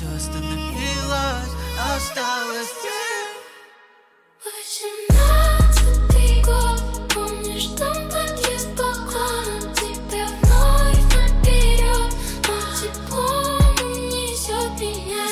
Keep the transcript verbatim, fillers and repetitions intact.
все остановилось, осталось ты. Восемнадцатый год, помнишь, там подъезд балкона, тебя вновь наперед, но тепло унесет меня.